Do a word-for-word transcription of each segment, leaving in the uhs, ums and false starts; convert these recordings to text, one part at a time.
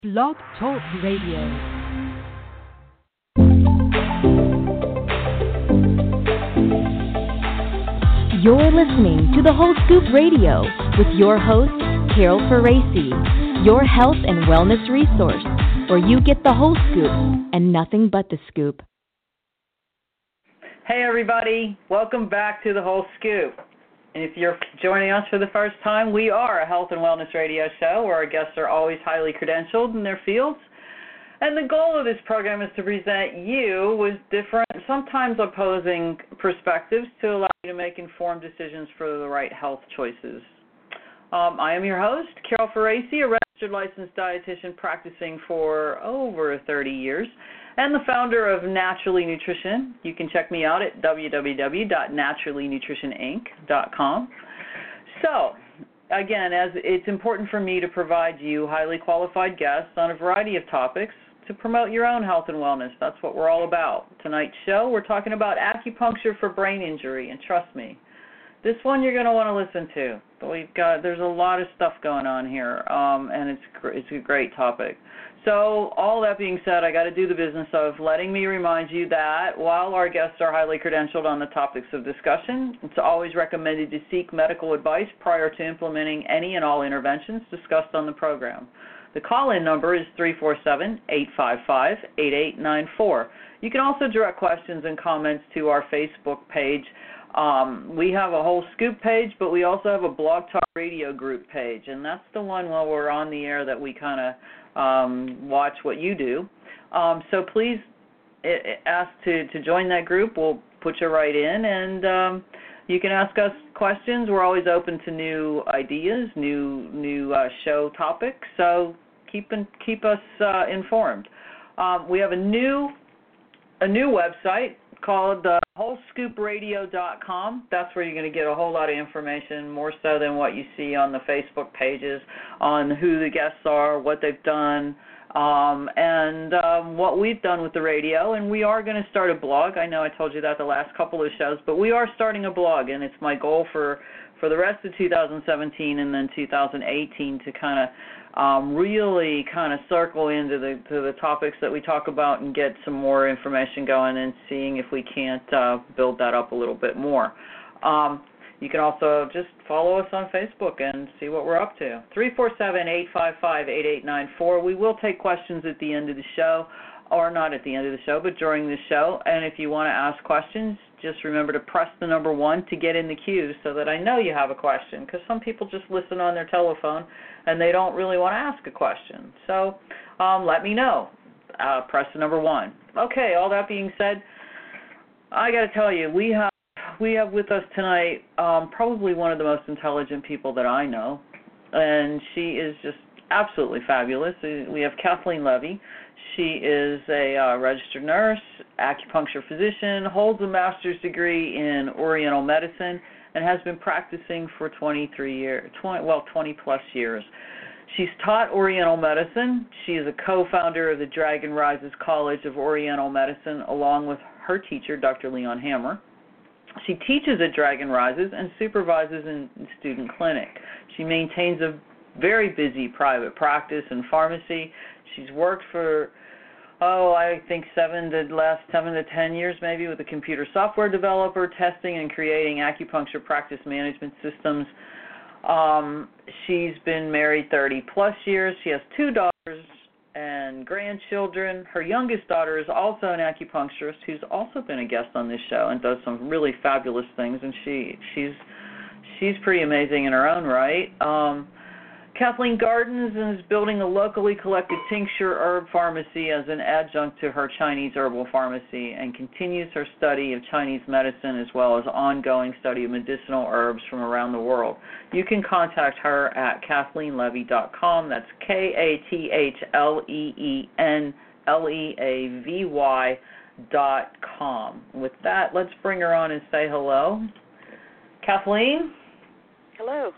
Blog Talk Radio. You're listening to The Whole Scoop Radio with your host, Carol Faraci, your health and wellness resource, where you get the whole scoop and nothing but the scoop. Hey everybody, welcome back to The Whole Scoop. And if you're joining us for the first time, we are a health and wellness radio show where our guests are always highly credentialed in their fields. And the goal of this program is to present you with different, sometimes opposing perspectives to allow you to make informed decisions for the right health choices. Um, I am your host, Carol Faraci, a registered licensed dietitian practicing for over thirty years, and the founder of Naturally Nutrition. You can check me out at w w w dot naturally nutrition inc dot com. So, again, as it's important for me to provide you highly qualified guests on a variety of topics to promote your own health and wellness. That's what we're all about. Tonight's show, we're talking about acupuncture for brain injury, and trust me, this one you're going to want to listen to. We've got there's a lot of stuff going on here, um, and it's it's a great topic. So all that being said, I got to do the business of letting me remind you that while our guests are highly credentialed on the topics of discussion, it's always recommended to seek medical advice prior to implementing any and all interventions discussed on the program. The call-in number is three four seven, eight five five, eight eight nine four. You can also direct questions and comments to our Facebook page. Um, we have a whole scoop page, but we also have a Blog Talk Radio group page, and that's the one while we're on the air that we kind of um, watch what you do. Um, so please it, it ask to, to join that group. We'll put you right in, and um, you can ask us questions. We're always open to new ideas, new new uh, show topics, so keep in, keep us uh, informed. Um, we have a new a new website called uh, whole scoop radio dot com. That's where you're going to get a whole lot of information, more so than what you see on the Facebook pages, on who the guests are, what they've done, um, and um, what we've done with the radio. And we are going to start a blog. I know I told you that the last couple of shows, but we are starting a blog, and it's my goal for, for the rest of two thousand seventeen and then two thousand eighteen to kind of Um, really kind of circle into the to the topics that we talk about and get some more information going and seeing if we can't uh, build that up a little bit more. Um, you can also just follow us on Facebook and see what we're up to. three four seven, eight five five, eight eight nine four. We will take questions at the end of the show, or not at the end of the show, but during the show. And if you want to ask questions, just remember to press the number one to get in the queue so that I know you have a question, because some people just listen on their telephone and they don't really want to ask a question. So um, let me know. Uh, press the number one. Okay, all that being said, I got to tell you, we have we have with us tonight um, probably one of the most intelligent people that I know, and she is just absolutely fabulous. We have Kathleen Levy. She is a uh, registered nurse, acupuncture physician, holds a master's degree in Oriental medicine, and has been practicing for twenty-three years, twenty, well, twenty plus years. She's taught Oriental medicine. She is a co-founder of the Dragon Rises College of Oriental Medicine, along with her teacher, Doctor Leon Hammer. She teaches at Dragon Rises and supervises in student clinic. She maintains a very busy private practice and pharmacy. She's worked for, oh, I think seven to last seven to ten years maybe with a computer software developer, testing and creating acupuncture practice management systems. Um, she's been married thirty plus years. She has two daughters and grandchildren. Her youngest daughter is also an acupuncturist who's also been a guest on this show and does some really fabulous things. And she she's she's pretty amazing in her own right. Um, Kathleen gardens and is building a locally collected tincture herb pharmacy as an adjunct to her Chinese herbal pharmacy, and continues her study of Chinese medicine as well as ongoing study of medicinal herbs from around the world. You can contact her at kathleen levy dot com. That's K A T H L E E N L E A V Y dot com. With that, let's bring her on and say hello. Kathleen? Hello.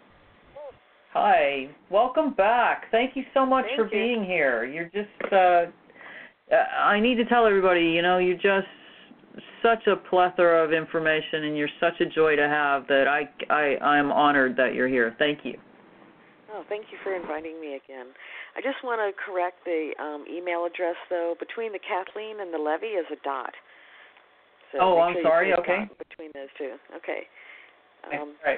Hi, welcome back. Thank you so much Thank for you. being here. You're just, uh, I need to tell everybody, you know, you're just such a plethora of information and you're such a joy to have that I, I, I'm honored that you're here. Thank you. Oh, thank you for inviting me again. I just want to correct the um, email address, though. Between the Kathleen and the Levy is a dot. So oh, I'm sure sorry. Okay. Between those two. Okay. Um, right.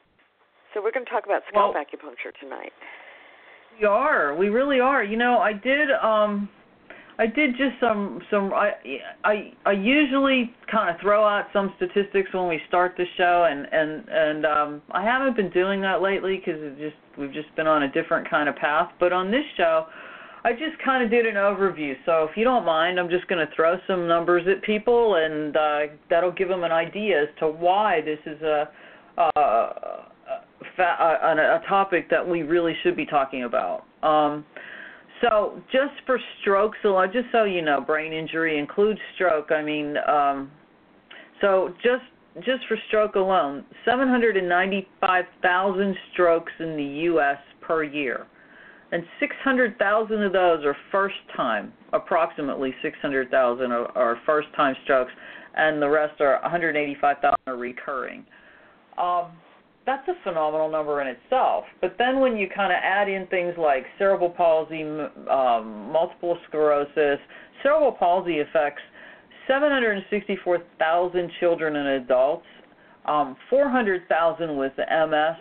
So we're going to talk about scalp well, acupuncture tonight. We are. We really are. You know, I did. Um, I did just some. Some. I. I. I usually kind of throw out some statistics when we start the show, and and and um, I haven't been doing that lately because it just we've just been on a different kind of path. But on this show, I just kind of did an overview. So if you don't mind, I'm just going to throw some numbers at people, and uh, that'll give them an idea as to why this is a. Uh, On a, a topic that we really should be talking about. Um, so just for strokes alone, just so you know, brain injury includes stroke. I mean, um, so just just for stroke alone, seven hundred ninety-five thousand strokes in the U S per year. And six hundred thousand of those are first time, approximately six hundred thousand are, are first time strokes, and the rest are one hundred eighty-five thousand are recurring. Um, That's a phenomenal number in itself. But then when you kind of add in things like cerebral palsy, um, multiple sclerosis, cerebral palsy affects seven hundred sixty-four thousand children and adults, um, four hundred thousand with the M S.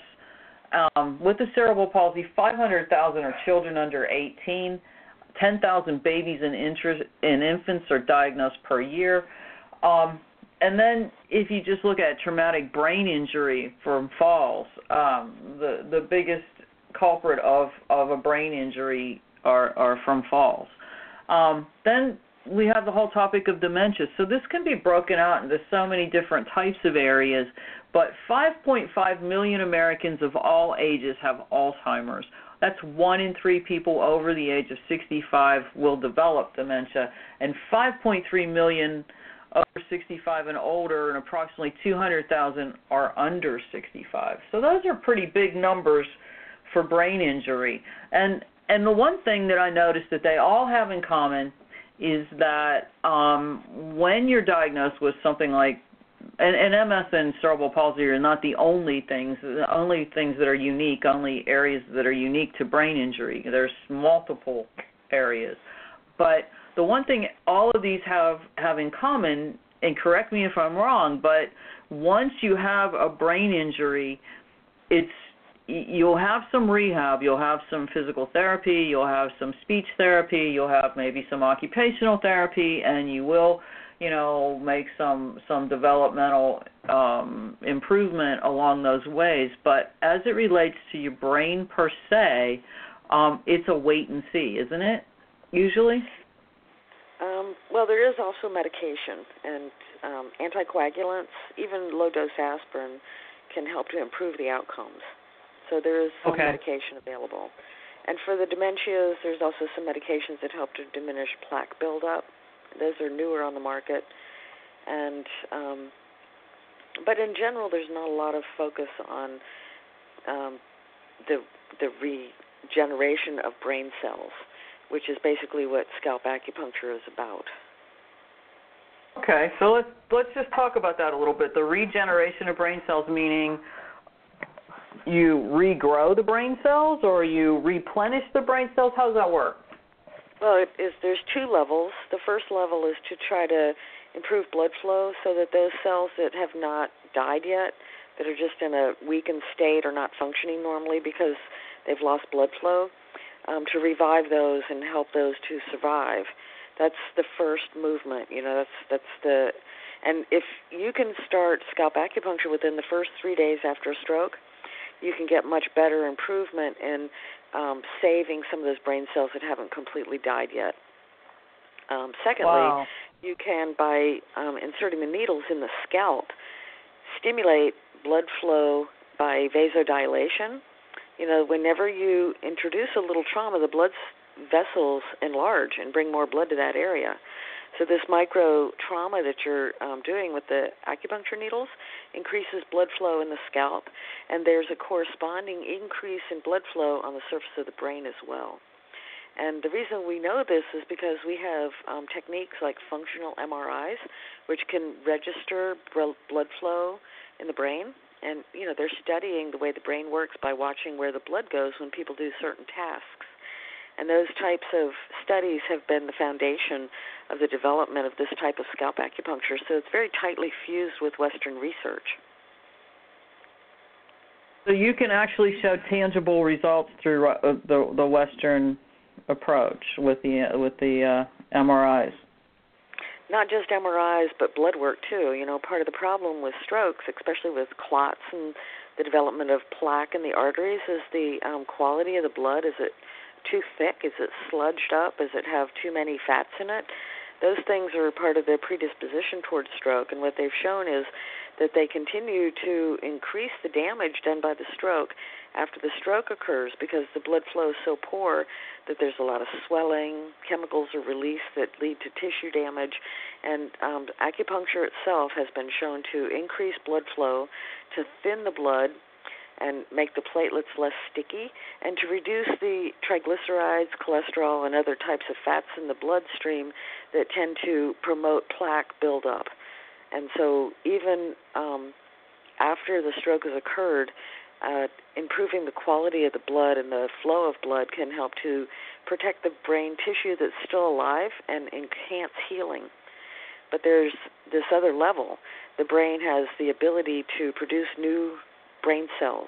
Um, with the cerebral palsy, five hundred thousand are children under eighteen. ten thousand babies and, inter- and infants are diagnosed per year. Um, And then if you just look at traumatic brain injury from falls, um, the the biggest culprit of, of a brain injury are, are from falls. Um, then we have the whole topic of dementia. So this can be broken out into so many different types of areas, but five point five million Americans of all ages have Alzheimer's. That's one in three people over the age of sixty-five will develop dementia, and five point three million over sixty-five and older, and approximately two hundred thousand are under sixty-five. So those are pretty big numbers for brain injury. And and the one thing that I noticed that they all have in common is that um, when you're diagnosed with something like, and, and M S and cerebral palsy are not the only things, the only things that are unique, only areas that are unique to brain injury. There's multiple areas. But the one thing all of these have, have in common, and correct me if I'm wrong, but once you have a brain injury, it's you'll have some rehab, you'll have some physical therapy, you'll have some speech therapy, you'll have maybe some occupational therapy, and you will, you know, make some some developmental um, improvement along those ways. But as it relates to your brain per se, um, it's a wait and see, isn't it, usually? Um, well, there is also medication, and um, anticoagulants, even low-dose aspirin, can help to improve the outcomes. So there is some okay. medication available. And for the dementias, there's also some medications that help to diminish plaque buildup. Those are newer on the market. And um, but in general, there's not a lot of focus on um, the the regeneration of brain cells, which is basically what scalp acupuncture is about. Okay, so let's let's just talk about that a little bit. The regeneration of brain cells, meaning you regrow the brain cells or you replenish the brain cells? How does that work? Well, it is, there's two levels. The first level is to try to improve blood flow so that those cells that have not died yet, that are just in a weakened state or not functioning normally because they've lost blood flow, um, to revive those and help those to survive. That's the first movement. You know, that's that's the, and if you can start scalp acupuncture within the first three days after a stroke, you can get much better improvement in um, saving some of those brain cells that haven't completely died yet. Um, secondly, wow. you can, by um, inserting the needles in the scalp, stimulate blood flow by vasodilation. You know, whenever you introduce a little trauma, the blood vessels enlarge and bring more blood to that area. So this micro trauma that you're um, doing with the acupuncture needles increases blood flow in the scalp, and there's a corresponding increase in blood flow on the surface of the brain as well. And the reason we know this is because we have um, techniques like functional M R Is, which can register blood flow in the brain And, you know, they're studying the way the brain works by watching where the blood goes when people do certain tasks. And those types of studies have been the foundation of the development of this type of scalp acupuncture. So it's very tightly fused with Western research. So you can actually show tangible results through uh, the the Western approach with the with the uh, M R Is. Not just M R Is, but blood work too. You know, part of the problem with strokes, especially with clots and the development of plaque in the arteries, is the um, quality of the blood. Is it too thick? Is it sludged up? Does it have too many fats in it? Those things are part of the predisposition towards stroke, and what they've shown is that they continue to increase the damage done by the stroke after the stroke occurs because the blood flow is so poor that there's a lot of swelling, chemicals are released that lead to tissue damage, and um, acupuncture itself has been shown to increase blood flow, to thin the blood, and make the platelets less sticky, and to reduce the triglycerides, cholesterol, and other types of fats in the bloodstream that tend to promote plaque buildup. And so even um, after the stroke has occurred, uh, improving the quality of the blood and the flow of blood can help to protect the brain tissue that's still alive and enhance healing. But there's this other level. The brain has the ability to produce new brain cells.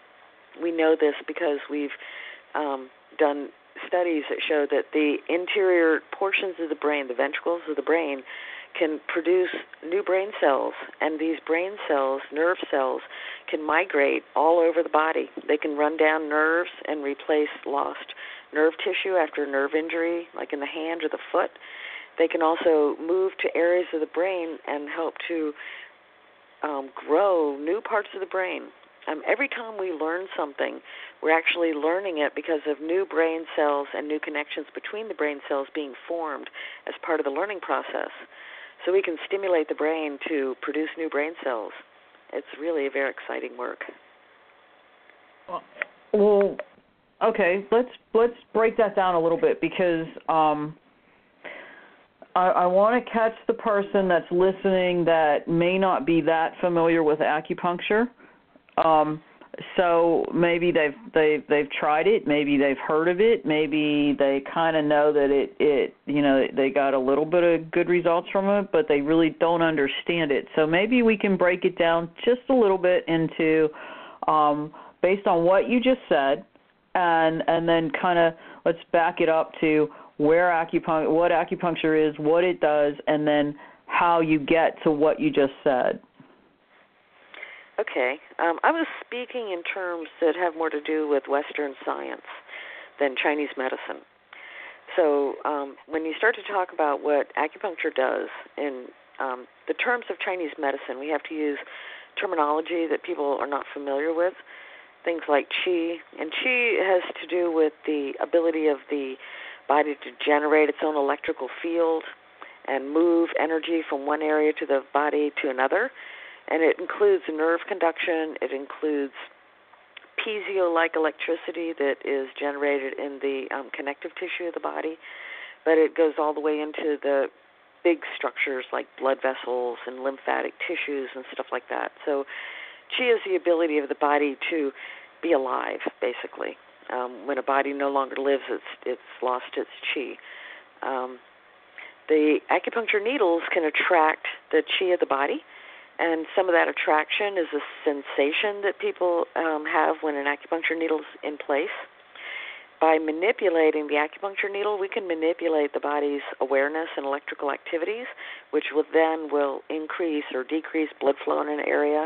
We know this because we've um, done studies that show that the interior portions of the brain, the ventricles of the brain, can produce new brain cells, and these brain cells, nerve cells, can migrate all over the body. They can run down nerves and replace lost nerve tissue after a nerve injury, like in the hand or the foot. They can also move to areas of the brain and help to um, grow new parts of the brain. Um, every time we learn something, we're actually learning it because of new brain cells and new connections between the brain cells being formed as part of the learning process. So we can stimulate the brain to produce new brain cells. It's really a very exciting work. Well, okay, let's let's break that down a little bit because um, I, I want to catch the person that's listening that may not be that familiar with acupuncture. Um, so maybe they've they've they've tried it, maybe they've heard of it, maybe they kind of know that it, it you know they got a little bit of good results from it, but they really don't understand it. So maybe we can break it down just a little bit into um, based on what you just said, and and then kind of let's back it up to where acupuncture, what acupuncture is, what it does, and then how you get to what you just said. Okay. Um, I was speaking in terms that have more to do with Western science than Chinese medicine. So um, when you start to talk about what acupuncture does in um, the terms of Chinese medicine, we have to use terminology that people are not familiar with, things like qi. And qi has to do with the ability of the body to generate its own electrical field and move energy from one area to the body to another. And it includes nerve conduction. It includes piezo-like electricity that is generated in the um, connective tissue of the body. But it goes all the way into the big structures like blood vessels and lymphatic tissues and stuff like that. So qi is the ability of the body to be alive, basically. Um, when a body no longer lives, it's, it's lost its qi. Um, the acupuncture needles can attract the qi of the body. And some of that attraction is a sensation that people um, have when an acupuncture needle is in place. By manipulating the acupuncture needle, we can manipulate the body's awareness and electrical activities, which will then will increase or decrease blood flow in an area,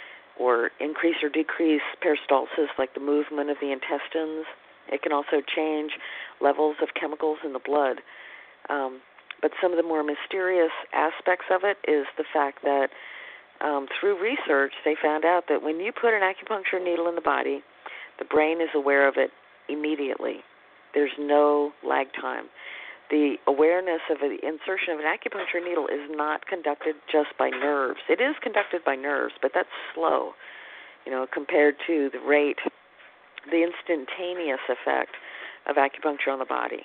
or increase or decrease peristalsis, like the movement of the intestines. It can also change levels of chemicals in the blood. Um, but some of the more mysterious aspects of it is the fact that Um, through research, they found out that when you put an acupuncture needle in the body, the brain is aware of it immediately. There's no lag time. The awareness of the insertion of an acupuncture needle is not conducted just by nerves. It is conducted by nerves, but that's slow, you know, compared to the rate, the instantaneous effect of acupuncture on the body.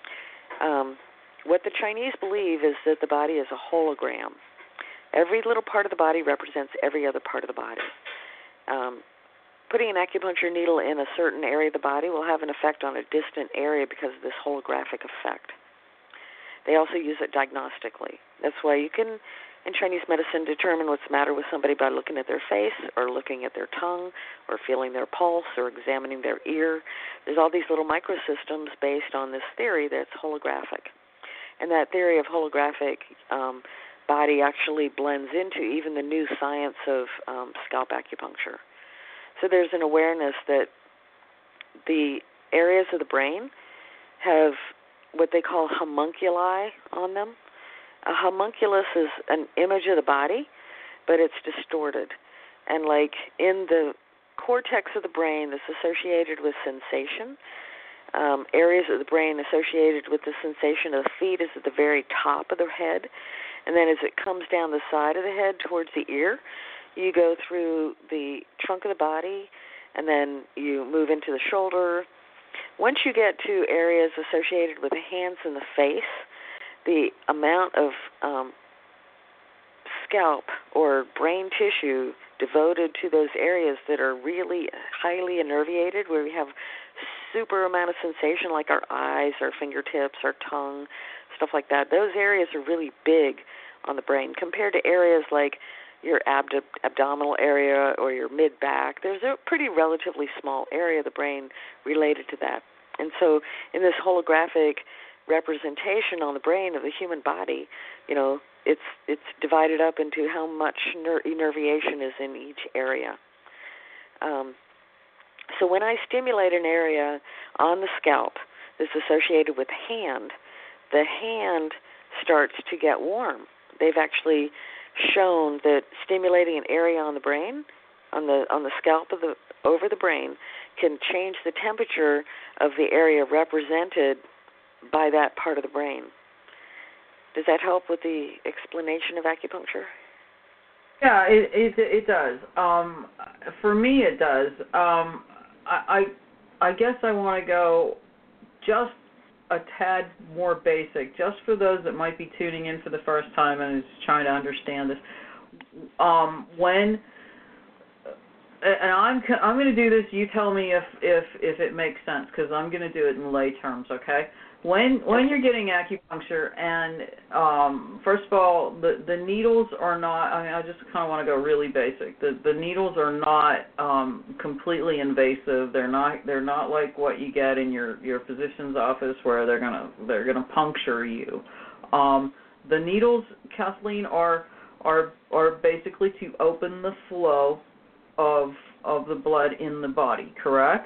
Um, what the Chinese believe is that the body is a hologram. Every little part of the body represents every other part of the body. um, putting an acupuncture needle in a certain area of the body will have an effect on a distant area because of this holographic effect. They also use it diagnostically. That's why you can, in Chinese medicine, determine what's the matter with somebody by looking at their face or looking at their tongue or feeling their pulse or examining their ear. There's all these little microsystems based on this theory that's holographic. And that theory of holographic um, body actually blends into even the new science of um, scalp acupuncture. So there's an awareness that the areas of the brain have what they call homunculi on them. A homunculus is an image of the body, but it's distorted. And like in the cortex of the brain that's associated with sensation, um, areas of the brain associated with the sensation of the feet is at the very top of the head. And then as it comes down the side of the head towards the ear, you go through the trunk of the body, and then you move into the shoulder. Once you get to areas associated with the hands and the face, the amount of um, scalp or brain tissue devoted to those areas that are really highly innervated, where we have super amount of sensation, like our eyes, our fingertips, our tongue, stuff like that, those areas are really big on the brain compared to areas like your abdo- abdominal area or your mid-back. There's a pretty relatively small area of the brain related to that. And so in this holographic representation on the brain of the human body, you know, it's it's divided up into how much ner- innervation is in each area. Um, so when I stimulate an area on the scalp that's associated with the hand, the hand starts to get warm. They've actually shown that stimulating an area on the brain, on the on the scalp of the over the brain, can change the temperature of the area represented by that part of the brain. Does that help with the explanation of acupuncture? Yeah, it it, it does. Um, for me, it does. Um, I, I I guess I want to go just a tad more basic, just for those that might be tuning in for the first time and is trying to understand this. Um, when and I'm I'm going to do this. You tell me if if if it makes sense, because I'm going to do it in lay terms. Okay. When when you're getting acupuncture, and um, first of all, the, the needles are not, I mean, I just kind of want to go really basic. The the needles are not um, completely invasive. They're not they're not like what you get in your, your physician's office where they're gonna they're gonna puncture you. Um, the needles, Kathleen, are are are basically to open the flow of of the blood in the body. Correct?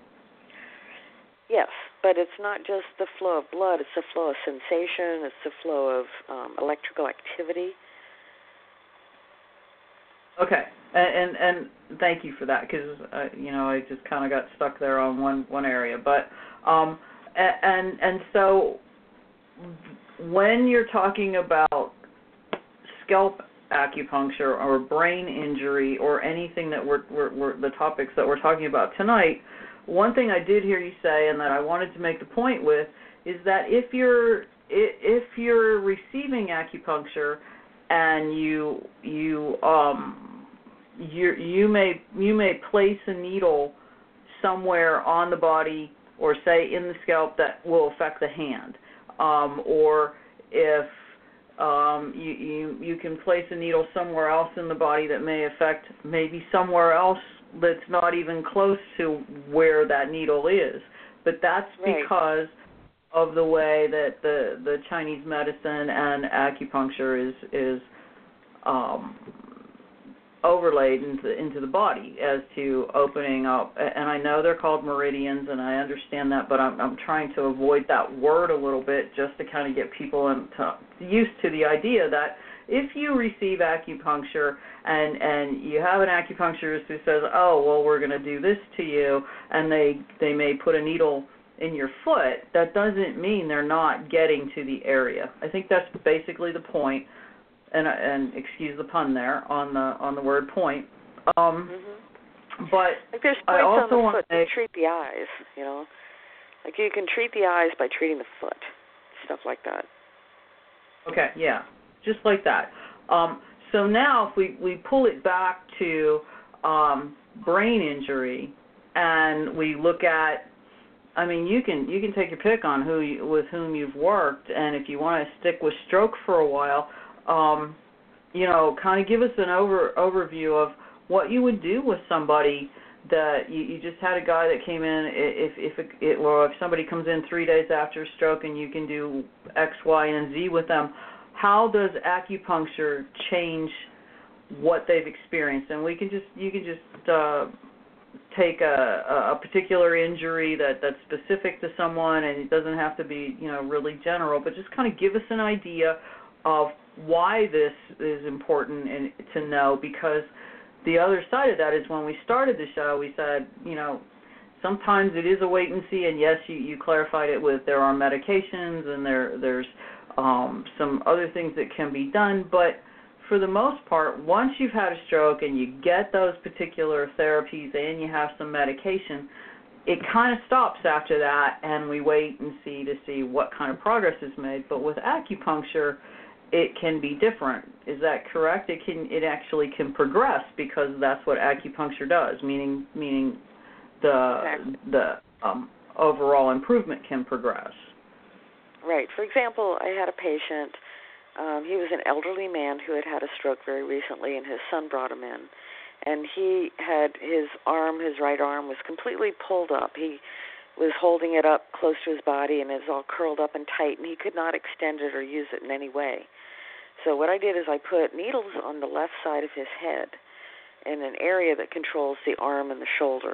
Yes, but it's not just the flow of blood, it's the flow of sensation, it's the flow of um, electrical activity. Okay, and and, and thank you for that, because, uh, you know, I just kind of got stuck there on one, one area. But, um, and, and so when you're talking about scalp acupuncture or brain injury or anything that we're, we're, we're the topics that we're talking about tonight, one thing I did hear you say, and that I wanted to make the point with, is that if you're if you're receiving acupuncture and you you um you you may you may place a needle somewhere on the body, or say in the scalp, that will affect the hand, um, or if um, you, you you can place a needle somewhere else in the body that may affect maybe somewhere else that's not even close to where that needle is. But that's right. because of the way that the, the Chinese medicine and acupuncture is is um, overlaid into into the body as to opening up. And I know they're called meridians, and I understand that, but I'm I'm trying to avoid that word a little bit, just to kind of get people into, used to the idea that if you receive acupuncture and, and you have an acupuncturist who says, oh, well, we're going to do this to you, and they, they may put a needle in your foot, that doesn't mean they're not getting to the area. I think that's basically the point, and, and excuse the pun there on the on the word point. Um, mm-hmm. But like there's I points also on the want foot to to treat the eyes, you know. Like you can treat the eyes by treating the foot, stuff like that. Okay, yeah. Just like that. Um, so now if we, we pull it back to um, brain injury, and we look at, I mean, you can you can take your pick on who you, with whom you've worked, and if you want to stick with stroke for a while, um, you know, kind of give us an over overview of what you would do with somebody that you, you just had a guy that came in. If if it, it, or if somebody comes in three days after a stroke and you can do X, Y, and Z with them, how does acupuncture change what they've experienced? And we can just you can just uh, take a, a particular injury that, that's specific to someone, and it doesn't have to be, you know, really general, but just kind of give us an idea of why this is important and to know, because the other side of that is when we started the show, we said, you know, sometimes it is a wait and see, and yes, you, you clarified it with there are medications and there there's um, some other things that can be done, but for the most part, once you've had a stroke and you get those particular therapies and you have some medication, it kind of stops after that, and we wait and see to see what kind of progress is made. But with acupuncture, it can be different. Is that correct? It can. It actually can progress because that's what acupuncture does. Meaning, meaning the exactly. the um, overall improvement can progress. Right. For example, I had a patient. Um, he was an elderly man who had had a stroke very recently, and his son brought him in. And he had his arm, his right arm, was completely pulled up. He was holding it up close to his body, and it was all curled up and tight, and he could not extend it or use it in any way. So what I did is I put needles on the left side of his head in an area that controls the arm and the shoulder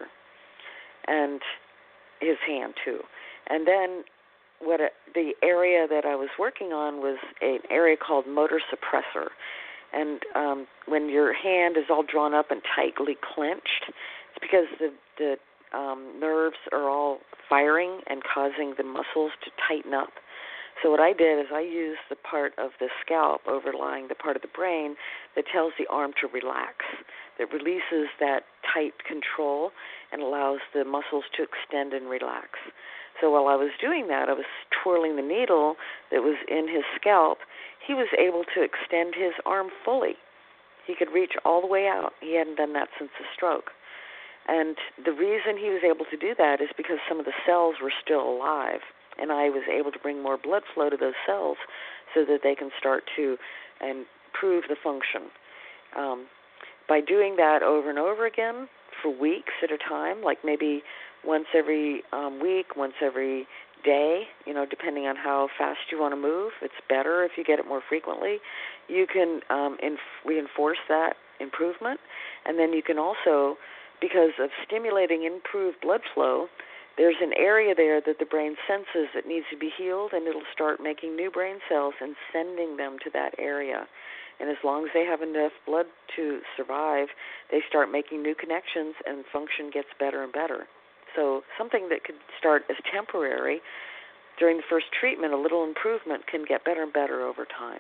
and his hand, too. And then what a, the area that I was working on was an area called motor suppressor. And um, when your hand is all drawn up and tightly clenched, it's because the, the um, nerves are all firing and causing the muscles to tighten up. So what I did is I used the part of the scalp overlying the part of the brain that tells the arm to relax, that releases that tight control and allows the muscles to extend and relax. So while I was doing that, I was twirling the needle that was in his scalp. He was able to extend his arm fully. He could reach all the way out. He hadn't done that since the stroke. And the reason he was able to do that is because some of the cells were still alive, and I was able to bring more blood flow to those cells so that they can start to improve the function. Um, by doing that over and over again for weeks at a time, like maybe once every um, week, once every day, you know, depending on how fast you want to move, it's better if you get it more frequently. You can um, inf- reinforce that improvement, and then you can also, because of stimulating improved blood flow, there's an area there that the brain senses that needs to be healed, and it'll start making new brain cells and sending them to that area. And as long as they have enough blood to survive, they start making new connections, and function gets better and better. So something that could start as temporary during the first treatment, a little improvement can get better and better over time.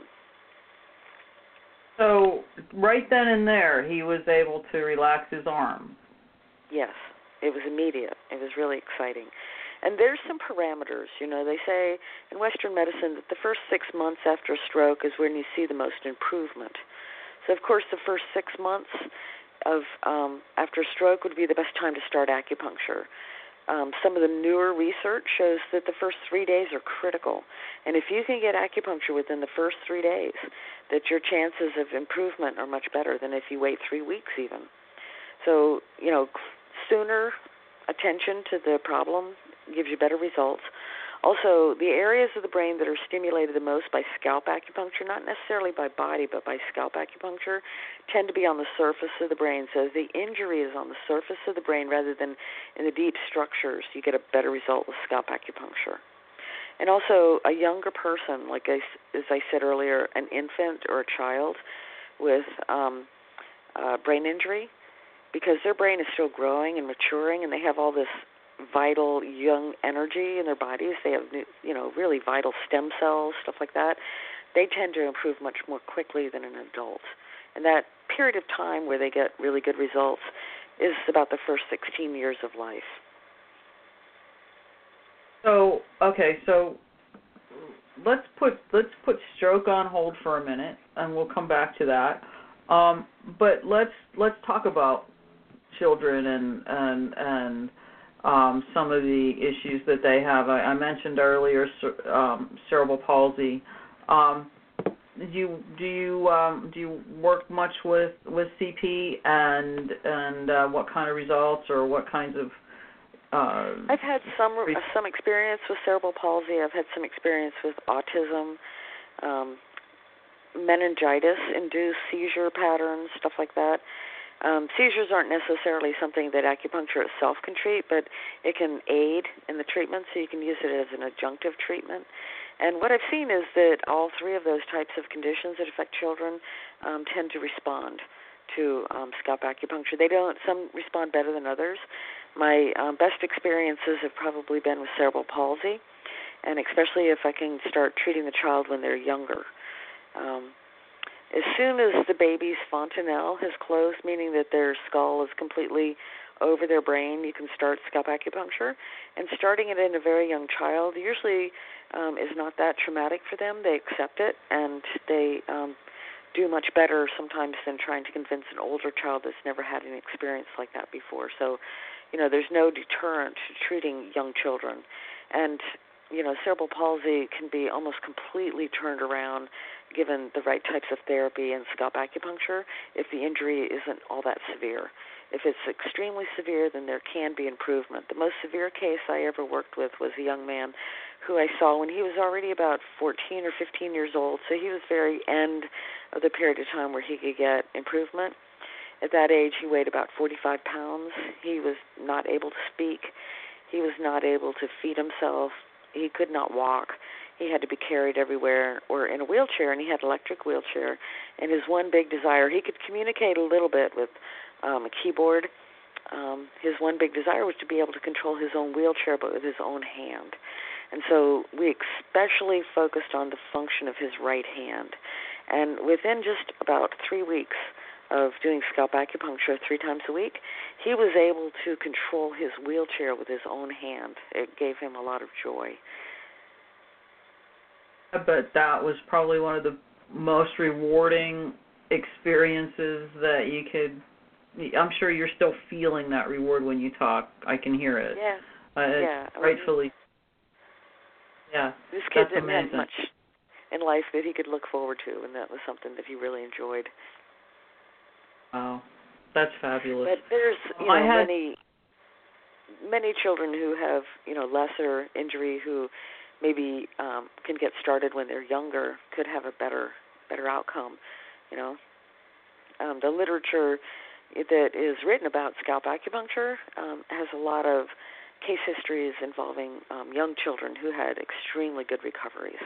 So right then and there, he was able to relax his arm. Yes, it was immediate. It was really exciting. And there's some parameters. You know, they say in Western medicine that the first six months after a stroke is when you see the most improvement. So, of course, the first six months of um, after a stroke would be the best time to start acupuncture. Um, some of the newer research shows that the first three days are critical. And if you can get acupuncture within the first three days, that your chances of improvement are much better than if you wait three weeks even. So, you know, sooner attention to the problem gives you better results. Also, the areas of the brain that are stimulated the most by scalp acupuncture, not necessarily by body, but by scalp acupuncture, tend to be on the surface of the brain. So the injury is on the surface of the brain rather than in the deep structures. You get a better result with scalp acupuncture. And also, a younger person, like I, as I said earlier, an infant or a child with um, uh, brain injury, because their brain is still growing and maturing, and they have all this vital young energy in their bodies. They have, you know, really vital stem cells, stuff like that. They tend to improve much more quickly than an adult. And that period of time where they get really good results is about the first sixteen years of life. So, okay, so let's put let's put stroke on hold for a minute, and we'll come back to that. Um, but let's let's talk about children and and and um, some of the issues that they have. I, I mentioned earlier um, cerebral palsy. Um, do you do you um, do you work much with, with C P and and uh, what kind of results or what kinds of uh, I've had some some experience with cerebral palsy. I've had some experience with autism, um, meningitis-induced seizure patterns, stuff like that. Um, seizures aren't necessarily something that acupuncture itself can treat, but it can aid in the treatment, so you can use it as an adjunctive treatment. And what I've seen is that all three of those types of conditions that affect children um, tend to respond to um, scalp acupuncture. They don't. Some respond better than others. My um, best experiences have probably been with cerebral palsy, and especially if I can start treating the child when they're younger. Um, as soon as the baby's fontanelle has closed, meaning that their skull is completely over their brain, you can start scalp acupuncture. And starting it in a very young child usually um, is not that traumatic for them. They accept it, and they um, do much better sometimes than trying to convince an older child that's never had an experience like that before. So, you know, there's no deterrent to treating young children. And, you know, cerebral palsy can be almost completely turned around given the right types of therapy and scalp acupuncture if the injury isn't all that severe. If it's extremely severe, then there can be improvement. The most severe case I ever worked with was a young man who I saw when he was already about fourteen or fifteen years old, so he was very end of the period of time where he could get improvement. At that age, he weighed about forty-five pounds. He was not able to speak. He was not able to feed himself. He could not walk. He had to be carried everywhere or in a wheelchair, and he had an electric wheelchair. And his one big desire, he could communicate a little bit with um, a keyboard. Um, his one big desire was to be able to control his own wheelchair, but with his own hand. And so we especially focused on the function of his right hand. And within just about three weeks of doing scalp acupuncture three times a week, he was able to control his wheelchair with his own hand. It gave him a lot of joy. But that was probably one of the most rewarding experiences that you could, I'm sure you're still feeling that reward when you talk. I can hear it. Yeah. Uh, it's yeah. rightfully. Yeah. This kid didn't amazing. have much in life that he could look forward to, and that was something that he really enjoyed. Wow. That's fabulous. But there's, you know, I had... many, many children who have, you know, lesser injury who maybe um, can get started when they're younger, could have a better better outcome, you know. Um, the literature that is written about scalp acupuncture um, has a lot of case histories involving um, young children who had extremely good recoveries.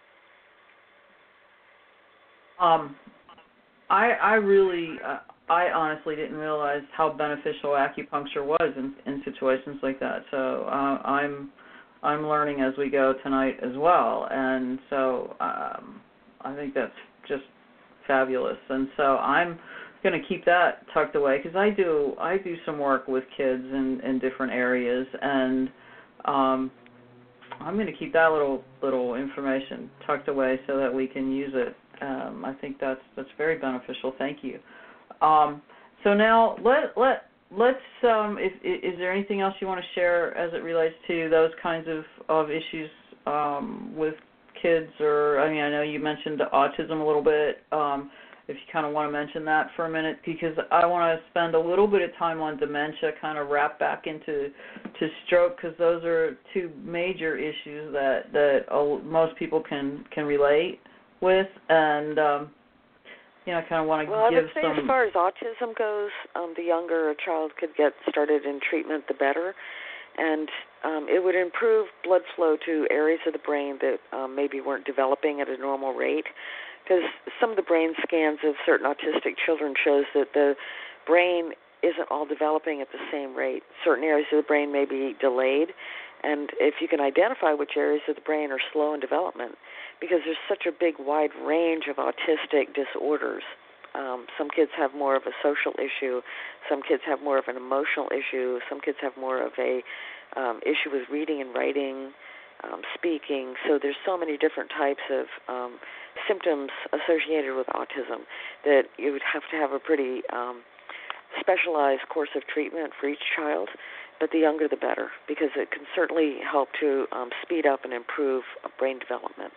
Um, I, I really, uh, I honestly didn't realize how beneficial acupuncture was in, in situations like that. So uh, I'm I'm learning as we go tonight as well, and so um, I think that's just fabulous. And so I'm going to keep that tucked away because I do I do some work with kids in, in different areas, and um, I'm going to keep that little little information tucked away so that we can use it. Um, I think that's that's very beneficial. Thank you. Um, so now let let let's. Um, if, is there anything else you want to share as it relates to those kinds of of issues um, with kids? Or I mean, I know you mentioned autism a little bit. Um, if you kind of want to mention that for a minute, because I want to spend a little bit of time on dementia, kind of wrap back into to stroke, because those are two major issues that that uh, most people can can relate with, and um, you know, I kind of want to well, give I would say some. As far as autism goes, um, the younger a child could get started in treatment, the better, and um, it would improve blood flow to areas of the brain that um, maybe weren't developing at a normal rate. Because some of the brain scans of certain autistic children shows that the brain isn't all developing at the same rate. Certain areas of the brain may be delayed, and if you can identify which areas of the brain are slow in development, because there's such a big wide range of autistic disorders. Um, some kids have more of a social issue, some kids have more of an emotional issue, some kids have more of a um, issue with reading and writing, um, speaking. So there's so many different types of um, symptoms associated with autism that you would have to have a pretty um, specialized course of treatment for each child, but the younger the better, because it can certainly help to um, speed up and improve brain development.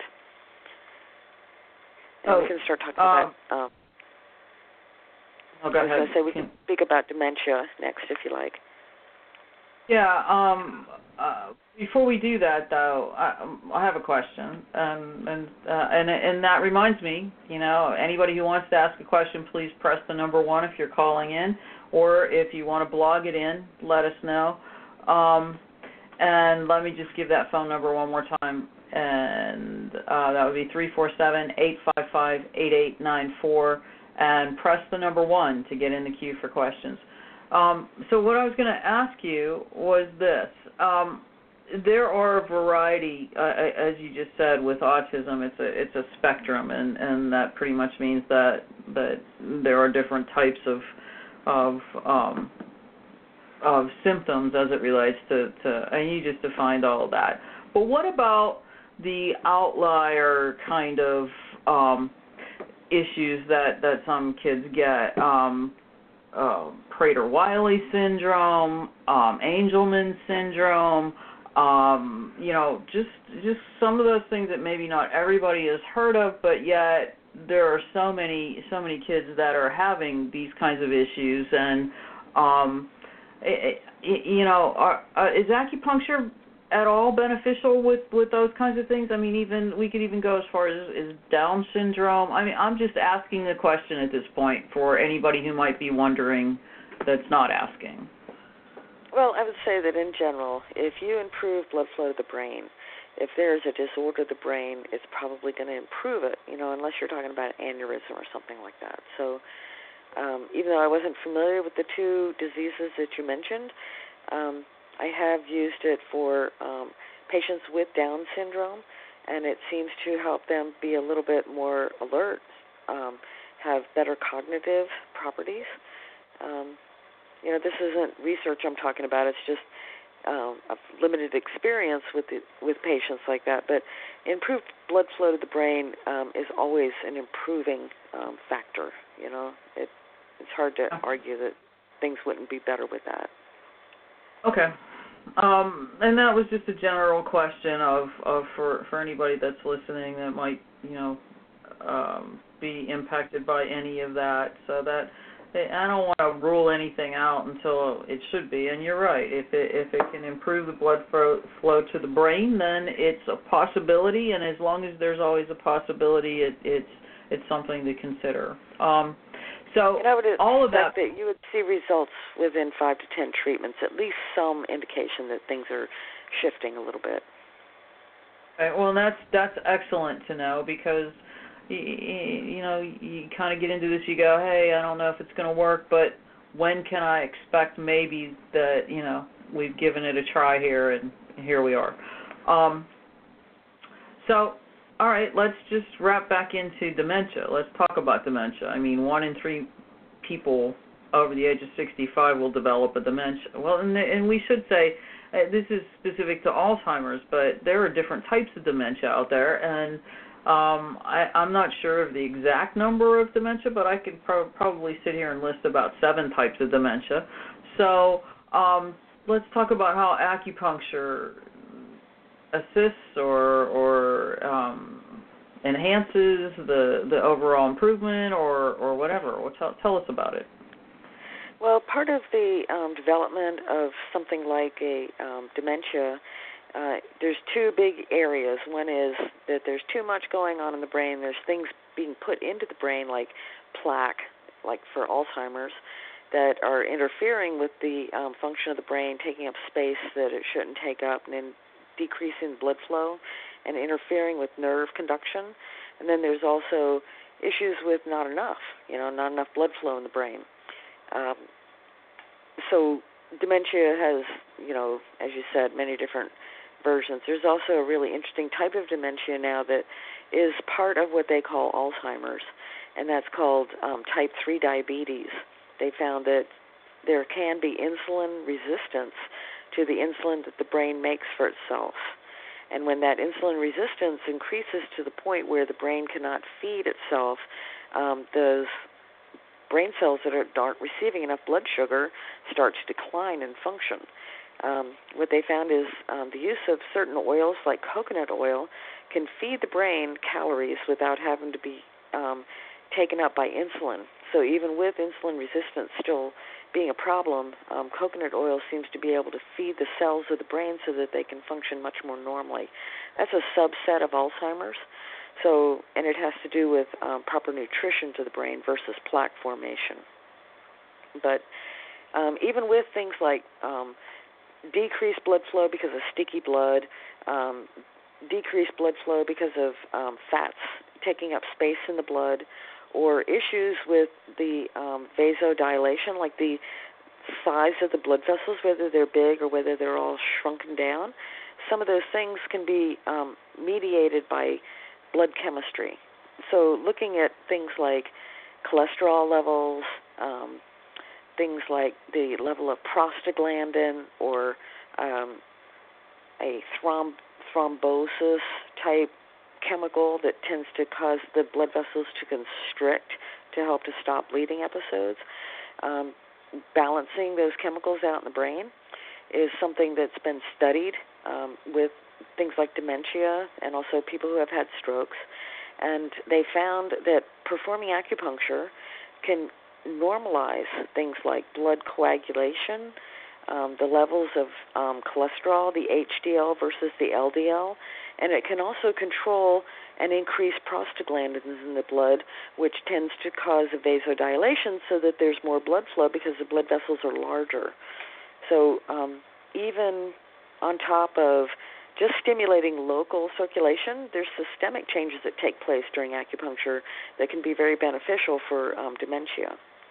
And oh, we can start talking uh, about. Um, oh, go I was ahead. going to say we can speak about dementia next, if you like. Yeah. Um, uh, before we do that, though, I, I have a question, um, and uh, and and that reminds me. You know, anybody who wants to ask a question, please press the number one if you're calling in, or if you want to blog it in, let us know. Um, and let me just give that phone number one more time, and uh, that would be three four seven, eight five five, eight eight nine four, and press the number one to get in the queue for questions. Um, so what I was going to ask you was this. Um, there are a variety, uh, as you just said, with autism. It's a it's a spectrum, and, and that pretty much means that that there are different types of of um, of symptoms as it relates to, to, and you just defined all of that. But what about the outlier kind of um, issues that, that some kids get? Um, uh, Prader-Willi syndrome, um, Angelman syndrome, um, you know, just just some of those things that maybe not everybody has heard of, but yet there are so many so many kids that are having these kinds of issues. And um, it, it, you know, are, uh, is acupuncture at all beneficial with, with those kinds of things? I mean, even we could even go as far as, as Down syndrome. I mean, I'm just asking the question at this point for anybody who might be wondering that's not asking. Well, I would say that in general, if you improve blood flow to the brain, if there's a disorder of the brain, it's probably going to improve it, you know, unless you're talking about aneurysm or something like that. So um, even though I wasn't familiar with the two diseases that you mentioned, um, I have used it for um, patients with Down syndrome, and it seems to help them be a little bit more alert, um, have better cognitive properties. Um, you know, this isn't research I'm talking about. It's just um, a limited experience with the, with patients like that. But improved blood flow to the brain um, is always an improving um, factor. You know, it, it's hard to argue that things wouldn't be better with that. Okay. Um, and that was just a general question of, of for, for anybody that's listening that might, you know, um, be impacted by any of that. So that I don't want to rule anything out until it should be. And you're right. If it if it can improve the blood flow, flow to the brain, then it's a possibility. And as long as there's always a possibility, it, it's it's something to consider. Um, So and I would all of that, that, that you would see results within five to ten treatments, at least some indication that things are shifting a little bit. Right, well, that's that's excellent to know, because you, you know you kind of get into this. You go, hey, I don't know if it's going to work, but when can I expect maybe that you know we've given it a try here, and here we are. Um, so. All right, let's just wrap back into dementia. Let's talk about dementia. I mean, one in three people over the age of sixty-five will develop a dementia. Well, and, and we should say uh, this is specific to Alzheimer's, but there are different types of dementia out there, and um, I, I'm not sure of the exact number of dementia, but I could pro- probably sit here and list about seven types of dementia. So um, let's talk about how acupuncture assists or or um, enhances the the overall improvement, or or whatever. Well, tell tell us about it. Well, part of the um, development of something like a um, dementia, uh, there's two big areas. One is that there's too much going on in the brain. There's things being put into the brain, like plaque, like for Alzheimer's, that are interfering with the um, function of the brain, taking up space that it shouldn't take up, and then decreasing blood flow and interfering with nerve conduction. And then there's also issues with not enough, you know, not enough blood flow in the brain. Um, so dementia has, you know, as you said, many different versions. There's also a really interesting type of dementia now that is part of what they call Alzheimer's, and that's called um, type three diabetes. They found that there can be insulin resistance to the insulin that the brain makes for itself. And when that insulin resistance increases to the point where the brain cannot feed itself, um, those brain cells that are, aren't receiving enough blood sugar start to decline in function. Um, what they found is um, the use of certain oils like coconut oil can feed the brain calories without having to be um, taken up by insulin. So even with insulin resistance still being a problem, um, coconut oil seems to be able to feed the cells of the brain so that they can function much more normally. That's a subset of Alzheimer's. So, and it has to do with um, proper nutrition to the brain versus plaque formation. But um, even with things like um, decreased blood flow because of sticky blood, um, decreased blood flow because of um, fats taking up space in the blood, or issues with the um, vasodilation, like the size of the blood vessels, whether they're big or whether they're all shrunken down, some of those things can be um, mediated by blood chemistry. So looking at things like cholesterol levels, um, things like the level of prostaglandin or um, a thromb- thrombosis type chemical that tends to cause the blood vessels to constrict to help to stop bleeding episodes. Um, balancing those chemicals out in the brain is something that's been studied um, with things like dementia and also people who have had strokes. And they found that performing acupuncture can normalize things like blood coagulation, um, the levels of um, cholesterol, the H D L versus the L D L, and it can also control and increase prostaglandins in the blood, which tends to cause a vasodilation so that there's more blood flow because the blood vessels are larger. So um, even on top of just stimulating local circulation, there's systemic changes that take place during acupuncture that can be very beneficial for um, dementia.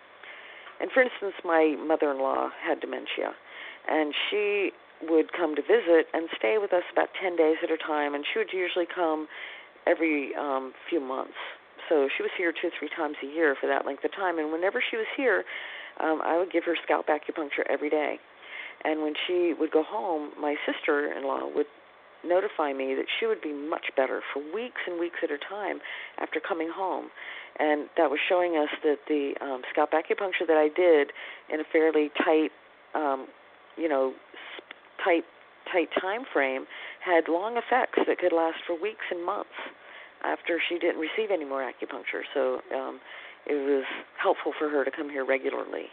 And for instance, my mother-in-law had dementia, and she would come to visit and stay with us about ten days at a time, and she would usually come every um, few months. So she was here two or three times a year for that length of time, and whenever she was here, um, I would give her scalp acupuncture every day. And when she would go home, my sister-in-law would notify me that she would be much better for weeks and weeks at a time after coming home. And that was showing us that the um, scalp acupuncture that I did in a fairly tight, um, you know, tight, tight time frame had long effects that could last for weeks and months after she didn't receive any more acupuncture. So um, it was helpful for her to come here regularly.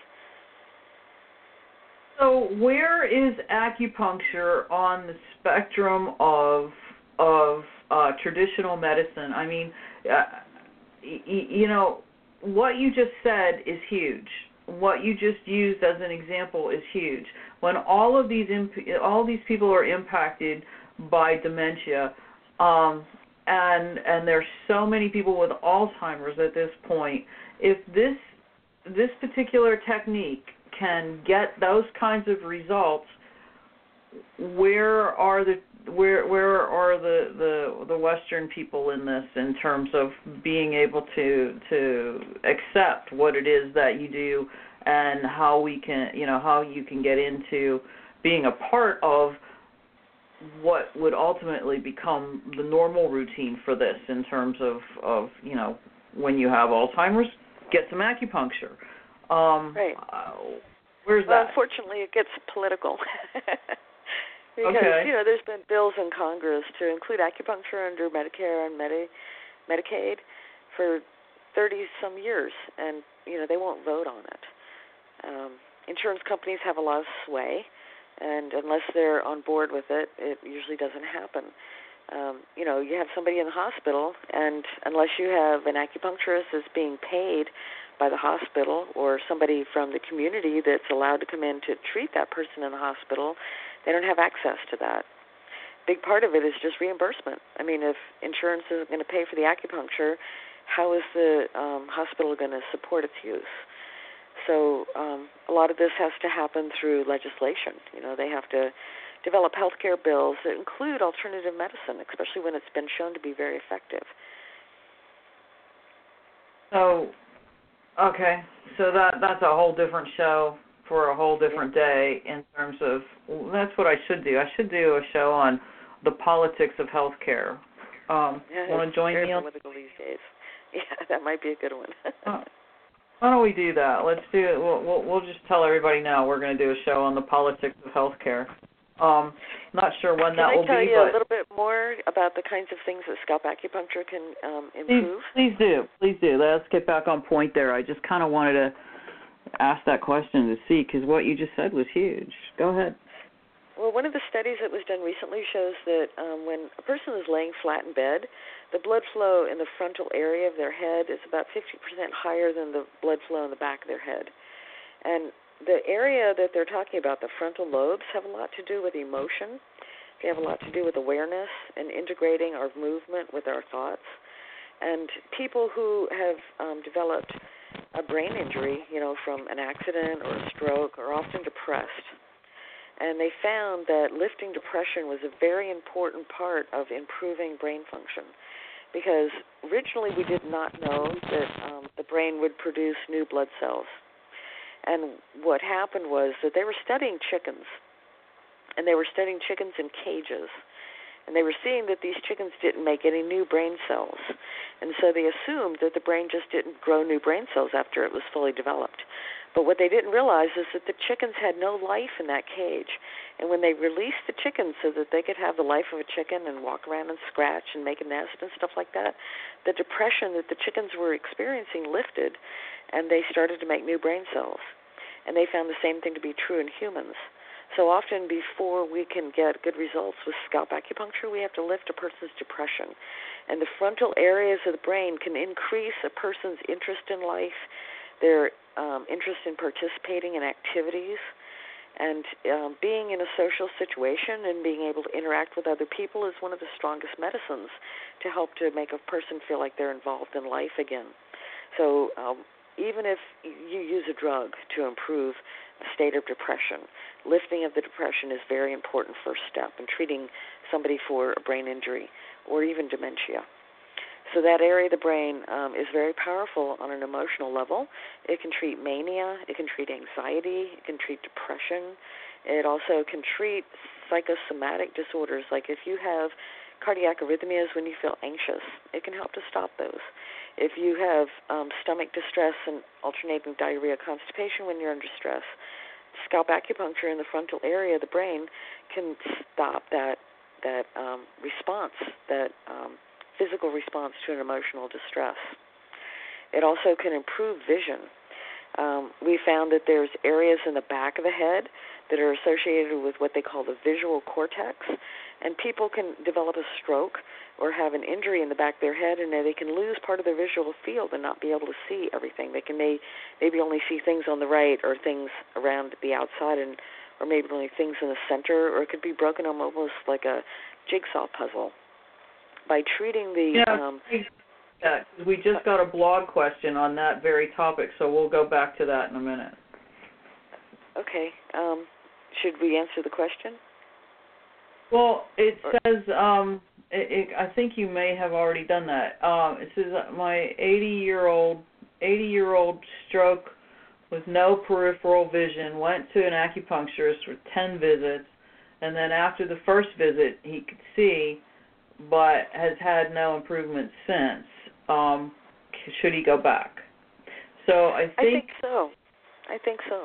So where is acupuncture on the spectrum of of uh, traditional medicine? I mean, uh, y- you know, what you just said is huge. What you just used as an example is huge. When all of these imp- all these people are impacted by dementia, um, and and there's so many people with Alzheimer's at this point, if this this particular technique can get those kinds of results, where are the where where are the, the the Western people in this in terms of being able to to accept what it is that you do and how we can you know how you can get into being a part of what would ultimately become the normal routine for this in terms of, of you know when you have Alzheimer's, get some acupuncture. Um, right. Uh, where's well, that? Unfortunately, it gets political. Because, okay. you know, there's been bills in Congress to include acupuncture under Medicare and Medi- Medicaid for thirty-some years, and, you know, they won't vote on it. Um, insurance companies have a lot of sway, and unless they're on board with it, it usually doesn't happen. Um, you know, you have somebody in the hospital, and unless you have an acupuncturist that's being paid by the hospital or somebody from the community that's allowed to come in to treat that person in the hospital, they don't have access to that. Big part of it is just reimbursement. I mean, if insurance isn't going to pay for the acupuncture, how is the um, hospital going to support its use? So um, a lot of this has to happen through legislation. You know, they have to develop health care bills that include alternative medicine, especially when it's been shown to be very effective. So, okay, so that that's a whole different show for a whole different day in terms of, well, that's what I should do. I should do a show on the politics of healthcare. Um, yeah, want to join very me on? political these days. Yeah, that might be a good one. oh. Why don't we do that? Let's do it. We'll, we'll, we'll just tell everybody now we're going to do a show on the politics of healthcare. Um, not sure when can that I will be. Can I tell you but a little bit more about the kinds of things that scalp acupuncture can um, improve? Please, please do. Please do. Let's get back on point there. I just kind of wanted to ask that question to see, because what you just said was huge. Go ahead. Well, one of the studies that was done recently shows that um, when a person is laying flat in bed, the blood flow in the frontal area of their head is about fifty percent higher than the blood flow in the back of their head. And the area that they're talking about, the frontal lobes, have a lot to do with emotion. They have a lot to do with awareness and integrating our movement with our thoughts. And people who have um, developed a brain injury, you know, from an accident or a stroke, are often depressed. And they found that lifting depression was a very important part of improving brain function, because originally we did not know that um, the brain would produce new blood cells. And what happened was that they were studying chickens, and they were studying chickens in cages, and they were seeing that these chickens didn't make any new brain cells. And so they assumed that the brain just didn't grow new brain cells after it was fully developed. But what they didn't realize is that the chickens had no life in that cage. And when they released the chickens so that they could have the life of a chicken and walk around and scratch and make a nest and stuff like that, the depression that the chickens were experiencing lifted, and they started to make new brain cells. And they found the same thing to be true in humans. So often before we can get good results with scalp acupuncture, we have to lift a person's depression. And the frontal areas of the brain can increase a person's interest in life, their um, interest in participating in activities, and um, being in a social situation and being able to interact with other people is one of the strongest medicines to help to make a person feel like they're involved in life again. So um, even if you use a drug to improve a state of depression, lifting of the depression is a very important first step in treating somebody for a brain injury or even dementia. So that area of the brain um, is very powerful on an emotional level. It can treat mania, it can treat anxiety, it can treat depression. It also can treat psychosomatic disorders, like if you have cardiac arrhythmias when you feel anxious, it can help to stop those. If you have um, stomach distress and alternating diarrhea, constipation when you're under stress, scalp acupuncture in the frontal area of the brain can stop that that um, response, that um, physical response to an emotional distress. It also can improve vision. Um, we found that there's areas in the back of the head that are associated with what they call the visual cortex, and people can develop a stroke or have an injury in the back of their head, and they can lose part of their visual field and not be able to see everything. They can may, maybe only see things on the right or things around the outside, and or maybe only things in the center, or it could be broken up almost like a jigsaw puzzle. By treating the... Yeah, um, yeah, we just got a blog question on that very topic, so we'll go back to that in a minute. Okay. Um, should we answer the question? Well, it or, says, um, it, it, I think you may have already done that. Um, it says uh, my eighty-year-old eighty-year-old stroke with no peripheral vision, went to an acupuncturist for ten visits, and then after the first visit he could see, but has had no improvement since. Um, should he go back? So I think, I think so. I think so.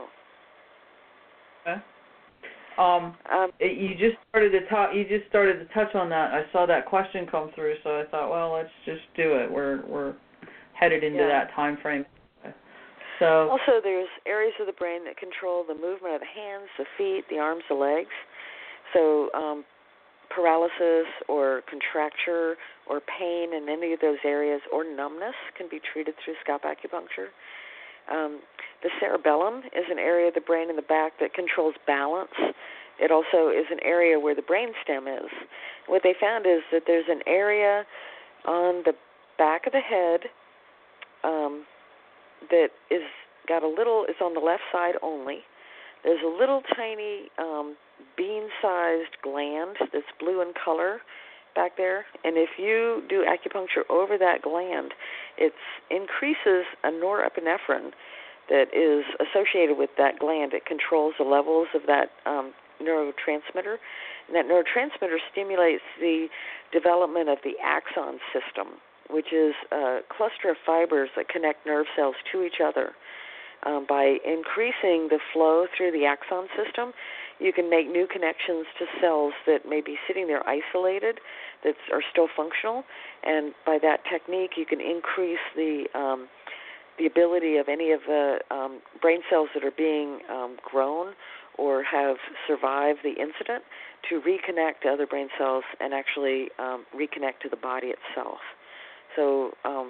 Okay. Um, um, it, you just started to talk. You just started to touch on that. I saw that question come through, so I thought, well, let's just do it. We're we're headed into yeah. that time frame. So also, there's areas of the brain that control the movement of the hands, the feet, the arms, the legs. So um, paralysis or contracture or pain in any of those areas or numbness can be treated through scalp acupuncture. Um, the cerebellum is an area of the brain in the back that controls balance. It also is an area where the brainstem is. What they found is that there's an area on the back of the head um, that is got a little, it's on the left side only. There's a little tiny um, bean-sized gland that's blue in color back there, and if you do acupuncture over that gland, it increases a norepinephrine that is associated with that gland. It controls the levels of that um, neurotransmitter, and that neurotransmitter stimulates the development of the axon system. which is a cluster of fibers that connect nerve cells to each other. Um, by increasing the flow through the axon system, you can make new connections to cells that may be sitting there isolated, that are still functional, and by that technique, you can increase the um, the ability of any of the um, brain cells that are being um, grown or have survived the incident to reconnect to other brain cells and actually um, reconnect to the body itself. So um,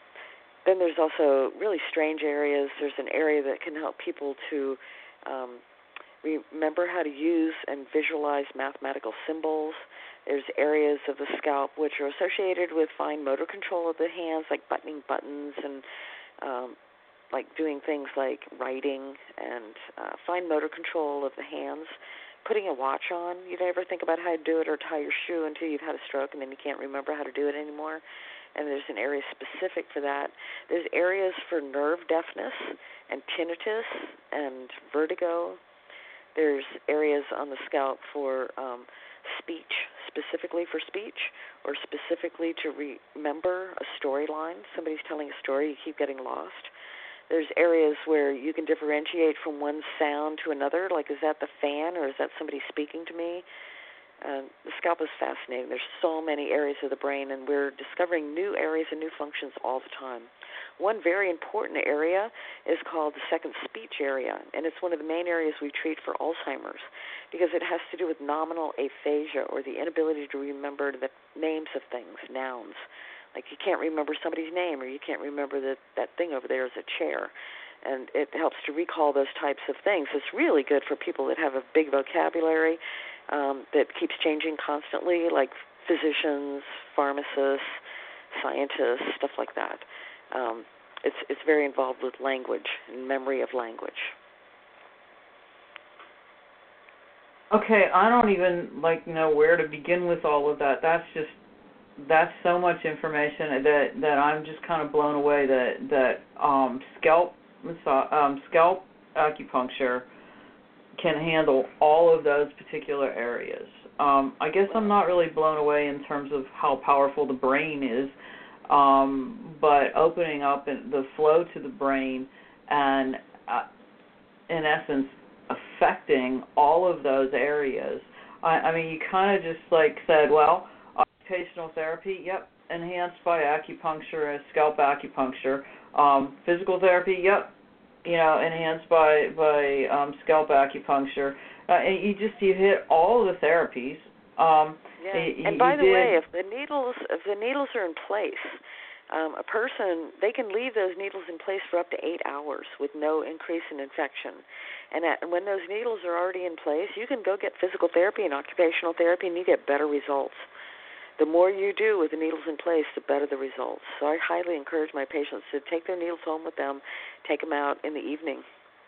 then there's also really strange areas. There's an area that can help people to um, remember how to use and visualize mathematical symbols. There's areas of the scalp which are associated with fine motor control of the hands, like buttoning buttons and um, like doing things like writing and uh, fine motor control of the hands. Putting a watch on, you never think about how to do it or tie your shoe until you've had a stroke and then you can't remember how to do it anymore. And there's an area specific for that. There's areas for nerve deafness and tinnitus and vertigo. There's areas on the scalp for um, speech, specifically for speech, or specifically to remember a storyline. Somebody's telling a story, you keep getting lost. There's areas where you can differentiate from one sound to another, like is that the fan or is that somebody speaking to me? Uh, the scalp is fascinating. There's so many areas of the brain, and we're discovering new areas and new functions all the time. One very important area is called the second speech area, and it's one of the main areas we treat for Alzheimer's because it has to do with nominal aphasia, or the inability to remember the names of things, nouns. Like you can't remember somebody's name, or you can't remember that that thing over there is a chair. And it helps to recall those types of things. It's really good for people that have a big vocabulary um, that keeps changing constantly, like physicians, pharmacists, scientists, stuff like that. Um, it's it's very involved with language and memory of language. Okay, I don't even like know where to begin with all of that. That's just that's so much information that that I'm just kind of blown away that that um, scalp um, scalp acupuncture can handle all of those particular areas. Um, I guess I'm not really blown away in terms of how powerful the brain is, um, but opening up the flow to the brain and, uh, in essence, affecting all of those areas. I, I mean, you kind of just like said, well, occupational therapy, yep, enhanced by acupuncture and scalp acupuncture. Um, physical therapy, yep, you know, enhanced by by um, scalp acupuncture. Uh, and you just you hit all of the therapies. Um, yeah. You, and by you the did... way, if the needles if the needles are in place, um, a person they can leave those needles in place for up to eight hours with no increase in infection. And at, when those needles are already in place, you can go get physical therapy and occupational therapy, and you get better results. The more you do with the needles in place, the better the results. So I highly encourage my patients to take their needles home with them, take them out in the evening.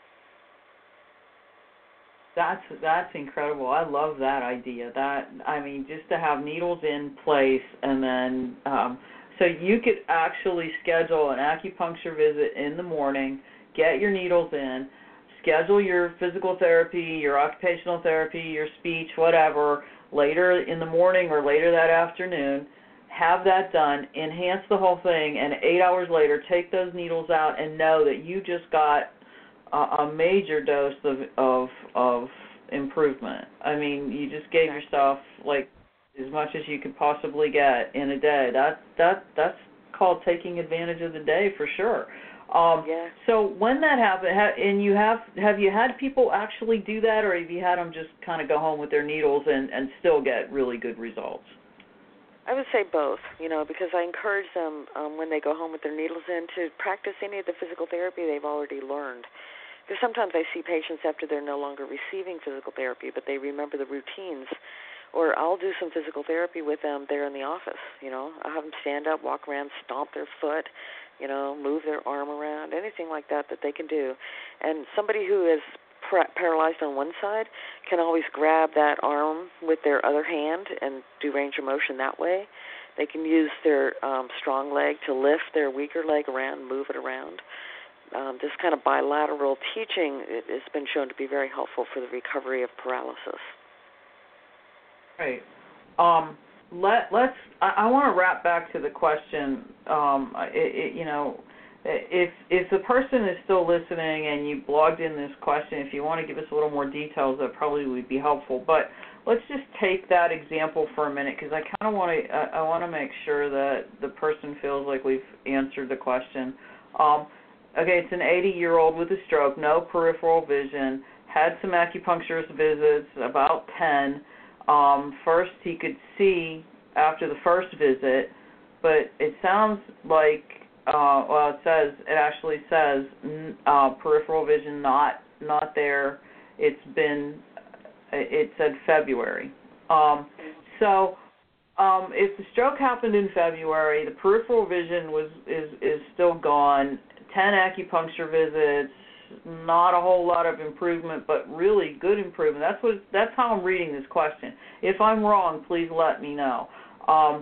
That's that's incredible. I love that idea. That I mean, just to have needles in place, and then um, so you could actually schedule an acupuncture visit in the morning, get your needles in, schedule your physical therapy, your occupational therapy, your speech, whatever, later in the morning or later that afternoon, have that done, enhance the whole thing, and eight hours later take those needles out and know that you just got a, a major dose of, of of improvement. I mean, you just gave yourself like as much as you could possibly get in a day. That that that's called taking advantage of the day for sure. Um, yeah. So when that happened, ha- and you have have you had people actually do that, or have you had them just kind of go home with their needles and, and still get really good results? I would say both, you know, because I encourage them um, when they go home with their needles in to practice any of the physical therapy they've already learned. Because sometimes I see patients after they're no longer receiving physical therapy, but they remember the routines. Or I'll do some physical therapy with them there in the office, you know. I'll have them stand up, walk around, stomp their foot, you know, move their arm around, anything like that that they can do. And somebody who is pra- paralyzed on one side can always grab that arm with their other hand and do range of motion that way. They can use their um, strong leg to lift their weaker leg around, move it around. Um, this kind of bilateral teaching it has been shown to be very helpful for the recovery of paralysis. Right. Um, let let's. I, I want to wrap back to the question. Um, it, it, you know, if if the person is still listening and you blogged in this question, if you want to give us a little more details, that probably would be helpful. But let's just take that example for a minute, because I kind of want to. I, I want to make sure that the person feels like we've answered the question. Um, okay, it's an eighty-year-old with a stroke, no peripheral vision, had some acupuncturist visits, about ten. Um, first, he could see after the first visit, but it sounds like, uh, well, it says, it actually says uh, peripheral vision not not there. It's been, it said February. Um, so um, if the stroke happened in February, the peripheral vision was is, is still gone, ten acupuncture visits, not a whole lot of improvement, but really good improvement. That's what. That's how I'm reading this question. If I'm wrong, please let me know. Um,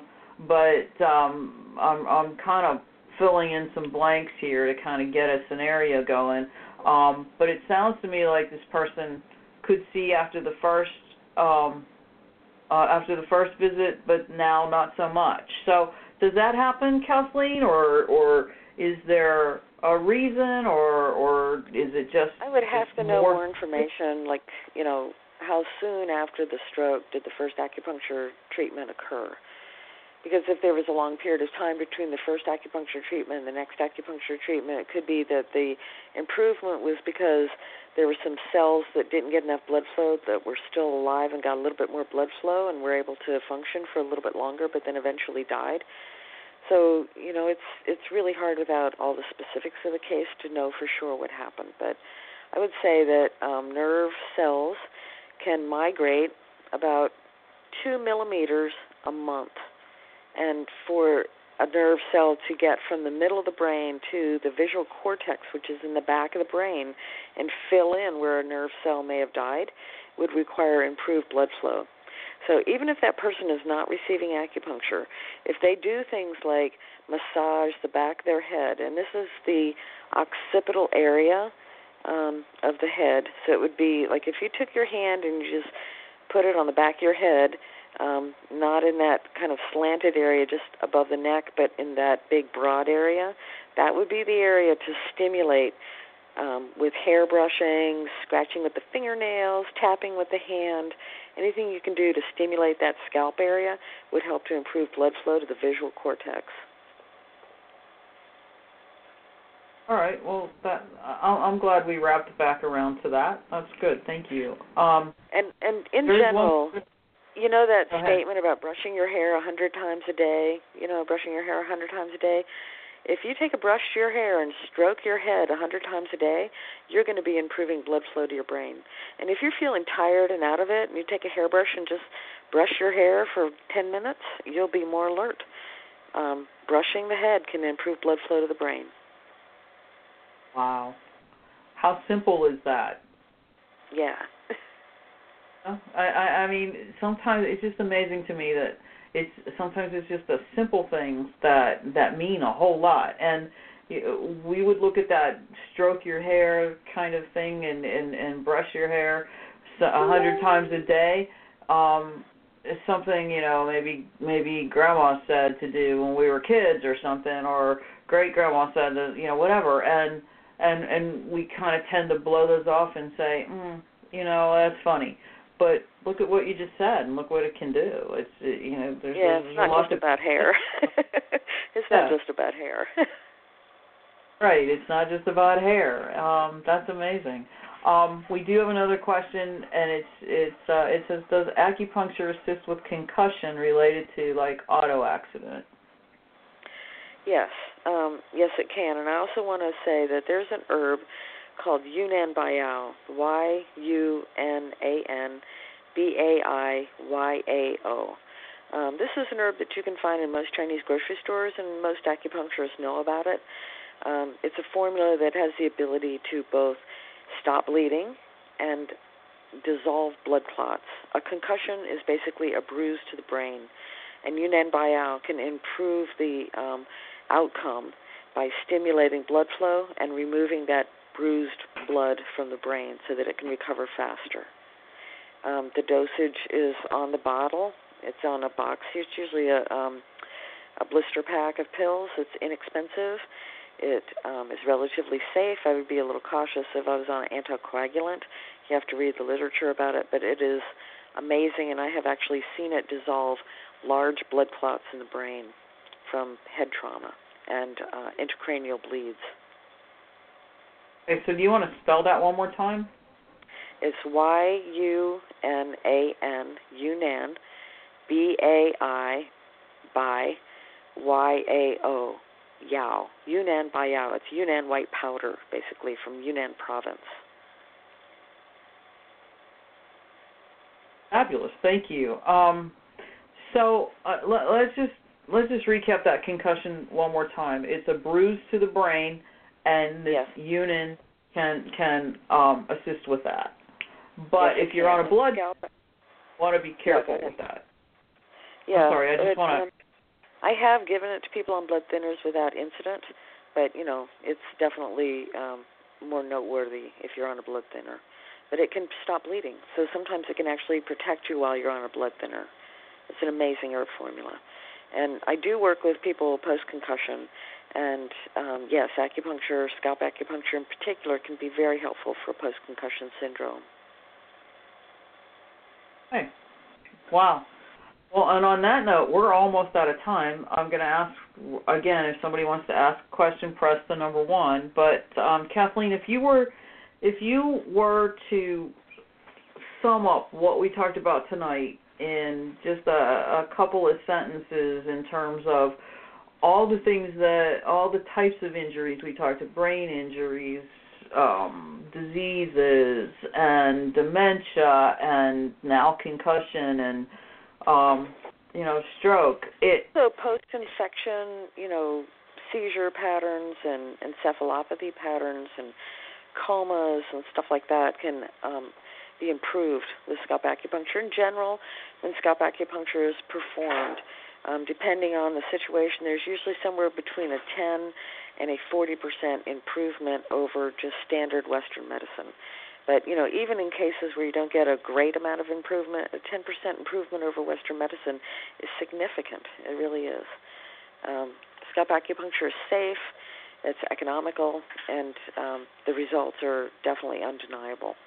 but um, I'm, I'm kind of filling in some blanks here to kind of get a scenario going. Um, but it sounds to me like this person could see after the first um, uh, after the first visit, but now not so much. So does that happen, Kathleen, or or is there a reason, or or is it just? I would have to know more, more information, like, you know, how soon after the stroke did the first acupuncture treatment occur? Because if there was a long period of time between the first acupuncture treatment and the next acupuncture treatment, it could be that the improvement was because there were some cells that didn't get enough blood flow that were still alive and got a little bit more blood flow and were able to function for a little bit longer, but then eventually died. So, you know, it's it's really hard without all the specifics of the case to know for sure what happened. But I would say that um, nerve cells can migrate about two millimeters a month. And for a nerve cell to get from the middle of the brain to the visual cortex, which is in the back of the brain, and fill in where a nerve cell may have died, would require improved blood flow. So even if that person is not receiving acupuncture, if they do things like massage the back of their head, and this is the occipital area um, of the head, so it would be like if you took your hand and you just put it on the back of your head, um, not in that kind of slanted area just above the neck, but in that big broad area, that would be the area to stimulate um, with hair brushing, scratching with the fingernails, tapping with the hand. Anything you can do to stimulate that scalp area would help to improve blood flow to the visual cortex. All right. Well, that I'm glad we wrapped back around to that. That's good. Thank you. Um, and and in general, one... you know that Go statement ahead. about brushing your hair a hundred times a day. You know, brushing your hair a hundred times a day. If you take a brush to your hair and stroke your head a hundred times a day, you're going to be improving blood flow to your brain. And if you're feeling tired and out of it, and you take a hairbrush and just brush your hair for ten minutes, you'll be more alert. Um, brushing the head can improve blood flow to the brain. Wow. How simple is that? Yeah. I, I, I mean, sometimes it's just amazing to me that it's sometimes it's just the simple things that, that mean a whole lot. And you know, we would look at that stroke your hair kind of thing and, and, and brush your hair a hundred times a day. Um, it's something, you know, maybe maybe grandma said to do when we were kids or something, or great grandma said to, you know, whatever. And and and we kind of tend to blow those off and say, mm, you know, that's funny. But look at what you just said, and look what it can do. It's you know, there's, yeah, there's it's not a lot just to, about hair. It's yeah. not just about hair. Right, it's not just about hair. Um, that's amazing. Um, we do have another question, and it's it's uh, it says, does acupuncture assist with concussion related to like auto accident? Yes, um, yes, it can. And I also want to say that there's an herb called Yunnan Baiyao, Y U N A N B A I Y A O. Um, this is an herb that you can find in most Chinese grocery stores, and most acupuncturists know about it. Um, it's a formula that has the ability to both stop bleeding and dissolve blood clots. A concussion is basically a bruise to the brain, and Yunnan Baiyao can improve the um, outcome by stimulating blood flow and removing that bruised blood from the brain so that it can recover faster. Um, the dosage is on the bottle. It's on a box. It's usually a um, a blister pack of pills. It's inexpensive. It um, is relatively safe. I would be a little cautious if I was on an anticoagulant. You have to read the literature about it, but it is amazing, and I have actually seen it dissolve large blood clots in the brain from head trauma and uh, intracranial bleeds. Okay, so do you want to spell that one more time? It's Y U N A N, Yunnan, B A I, by, Y A O, Yao. Yunnan Baiyao. It's Yunnan white powder, basically, from Yunnan province. Fabulous, thank you. Um, so uh, let, let's just let's just recap that concussion one more time. It's a bruise to the brain, and this yes. Yunnan can can um, assist with that. But yes, if you're on a blood, scalp. want to be careful yeah, with that. Yeah, I'm sorry, I just want to. Um, I have given it to people on blood thinners without incident, but you know it's definitely um, more noteworthy if you're on a blood thinner. But it can stop bleeding, so sometimes it can actually protect you while you're on a blood thinner. It's an amazing herb formula. And I do work with people post-concussion, and um, yes, acupuncture, scalp acupuncture in particular, can be very helpful for post-concussion syndrome. Hey, wow. Well, and on that note, we're almost out of time. I'm going to ask, again, if somebody wants to ask a question, press the number one. But, um, Kathleen, if you were... If you were to sum up what we talked about tonight in just a, a couple of sentences in terms of all the things that, all the types of injuries we talked about, brain injuries, um, diseases, and dementia, and now concussion, and, um, you know, stroke. It So post-infection, you know, seizure patterns and encephalopathy patterns and comas and stuff like that can um, be improved with scalp acupuncture. In general, when scalp acupuncture is performed, um, depending on the situation, there's usually somewhere between a ten and a forty percent improvement over just standard Western medicine. But, you know, even in cases where you don't get a great amount of improvement, a ten percent improvement over Western medicine is significant. It really is. Um, scalp acupuncture is safe. It's economical, and um, the results are definitely undeniable.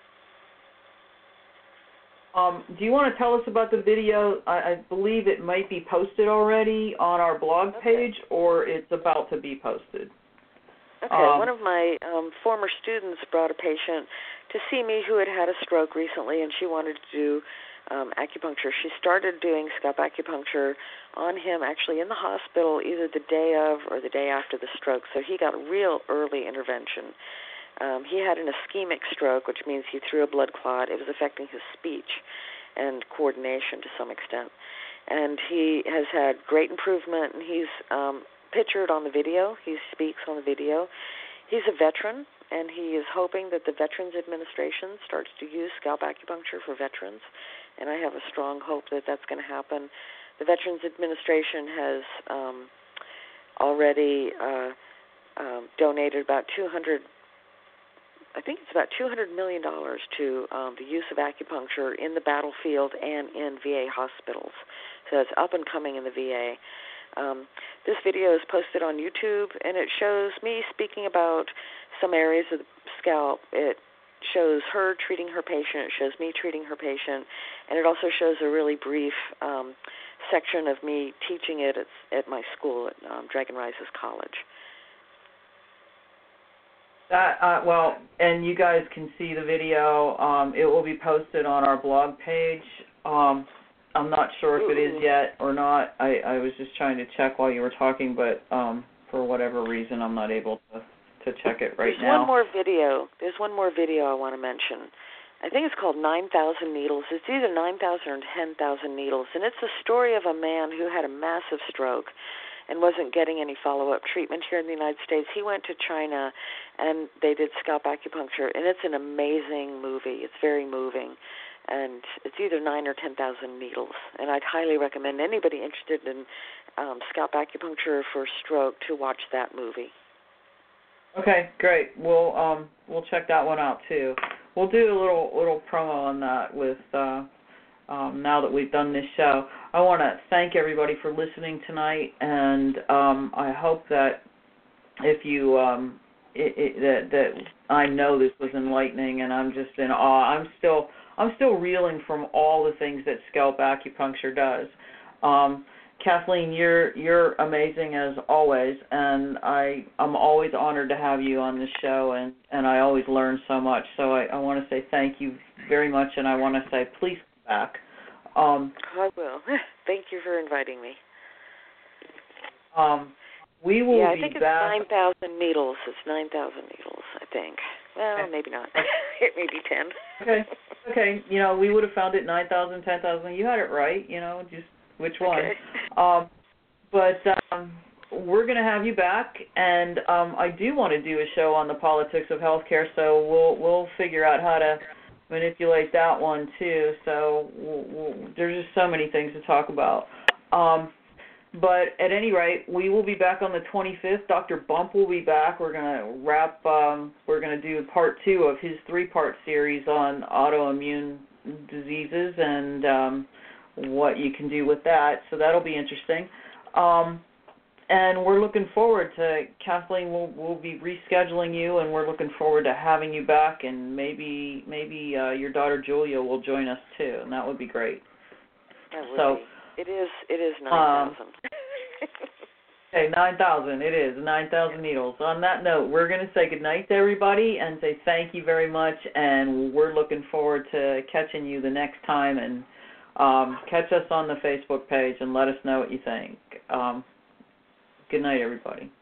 Um, do you want to tell us about the video? I, I believe it might be posted already on our blog page, okay. or it's about to be posted. Okay. Um, One of my um, former students brought a patient to see me who had had a stroke recently, and she wanted to do um, acupuncture. She started doing scalp acupuncture on him actually in the hospital either the day of or the day after the stroke, so he got real early intervention. Um, he had an ischemic stroke, which means he threw a blood clot. It was affecting his speech and coordination to some extent. And he has had great improvement, and he's um, pictured on the video. He speaks on the video. He's a veteran, and he is hoping that the Veterans Administration starts to use scalp acupuncture for veterans, and I have a strong hope that that's going to happen. The Veterans Administration has um, already uh, um, donated about two hundred I think it's about two hundred million dollars to um, the use of acupuncture in the battlefield and in V A hospitals. So it's up and coming in the V A. Um, this video is posted on YouTube, and it shows me speaking about some areas of the scalp. It shows her treating her patient. It shows me treating her patient. And it also shows a really brief um, section of me teaching it at, at my school at um, Dragon Rises College. That uh, well, and you guys can see the video. Um, it will be posted on our blog page. Um, I'm not sure if it is yet or not. I, I was just trying to check while you were talking, but um, for whatever reason, I'm not able to, to check it right There's now. There's one more video. There's one more video I want to mention. I think it's called nine thousand Needles. It's either nine thousand or ten thousand Needles, and it's the story of a man who had a massive stroke and wasn't getting any follow-up treatment here in the United States. He went to China, and they did scalp acupuncture, and it's an amazing movie. It's very moving, and it's either nine or ten thousand needles. And I'd highly recommend anybody interested in um, scalp acupuncture for stroke to watch that movie. Okay, great. We'll um we'll check that one out too. We'll do a little little promo on that with uh, um, now that we've done this show. I want to thank everybody for listening tonight, and um, I hope that if you um, it, it, that that I know this was enlightening, and I'm just in awe. I'm still I'm still reeling from all the things that scalp acupuncture does. Um, Kathleen, you're you're amazing as always, and I I'm always honored to have you on this show, and, and I always learn so much. So I, I want to say thank you very much, and I want to say please come back. Um, I will. Thank you for inviting me. Um, we will yeah, I be think it's back. nine thousand needles. It's nine thousand needles, I think. Well, okay. maybe not. It may be ten. Okay. Okay. You know, we would have found it nine thousand, ten thousand. You had it right. You know, just which one. Okay. Um, but um, we're going to have you back, and um, I do want to do a show on the politics of healthcare, so we'll we'll figure out how to manipulate that one too. So we'll, we'll, there's just so many things to talk about. Um, but at any rate, we will be back on the twenty-fifth. Doctor Bump will be back. We're going to wrap. Um, we're going to do part two of his three-part series on autoimmune diseases and um, what you can do with that. So that'll be interesting. Um, And we're looking forward to, Kathleen, we'll, we'll be rescheduling you, and we're looking forward to having you back, and maybe maybe uh, your daughter Julia will join us too, and that would be great. That would so, be. It is, it is nine thousand. Um, okay, nine thousand, it is, nine thousand needles. On that note, we're going to say goodnight to everybody and say thank you very much, and we're looking forward to catching you the next time, and um, catch us on the Facebook page and let us know what you think. Um, Good night, everybody.